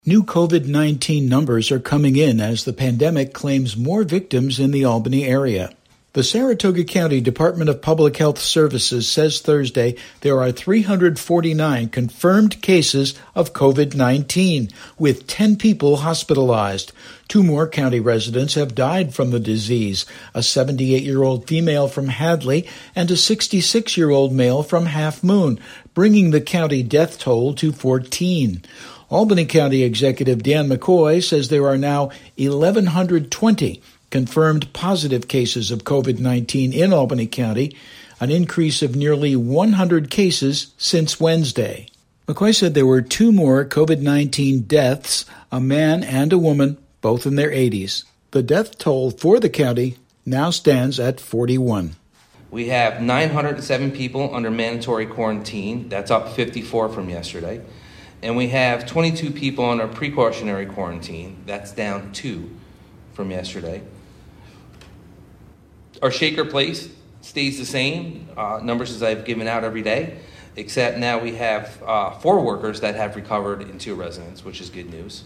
New COVID-19 numbers are coming in as the pandemic claims more victims in the Albany area. The Saratoga County Department of Public Health Services says Thursday there are 349 confirmed cases of COVID-19, with 10 people hospitalized. 2 more county residents have died from the disease, a 78-year-old female from Hadley and a 66-year-old male from Half Moon, bringing the county death toll to 14. Albany County Executive Dan McCoy says there are now 1,120 confirmed positive cases of COVID-19 in Albany County, an increase of nearly 100 cases since Wednesday. McCoy said there were 2 more COVID-19 deaths, a man and a woman, both in their 80s. The death toll for the county now stands at 41. We have 907 people under mandatory quarantine. That's up 54 from yesterday. And we have 22 people under precautionary quarantine. That's down 2 from yesterday. Our Shaker Place stays the same, numbers as I've given out every day, except now we have 4 workers that have recovered in 2 residents, which is good news.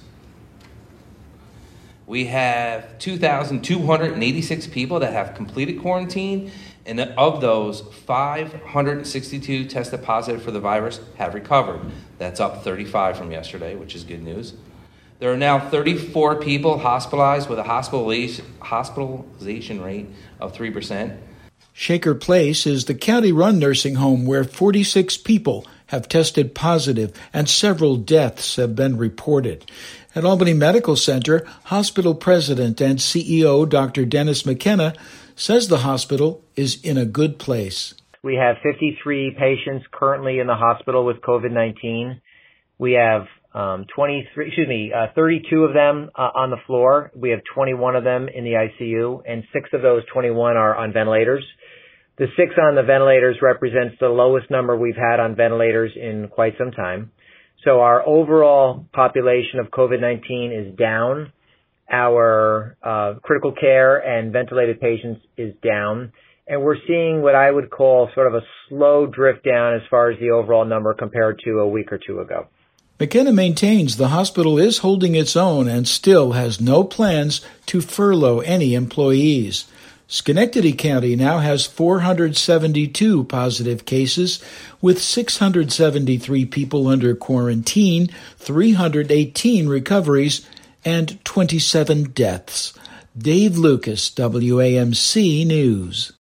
We have 2,286 people that have completed quarantine, and of those, 562 tested positive for the virus have recovered. That's up 35 from yesterday, which is good news. There are now 34 people hospitalized with a hospitalization rate of 3%. Shaker Place is the county-run nursing home where 46 people have tested positive and several deaths have been reported. At Albany Medical Center, hospital president and CEO Dr. Dennis McKenna says the hospital is in a good place. We have 53 patients currently in the hospital with COVID-19. We have 32 of them on the floor. We have 21 of them in the ICU, and 6 of those 21 are on ventilators. The 6 on the ventilators represents the lowest number we've had on ventilators in quite some time. So our overall population of COVID-19 is down. Our critical care and ventilated patients is down. And we're seeing what I would call sort of a slow drift down as far as the overall number compared to a week or 2 ago. McKenna maintains the hospital is holding its own and still has no plans to furlough any employees. Schenectady County now has 472 positive cases, with 673 people under quarantine, 318 recoveries, and 27 deaths. Dave Lucas, WAMC News.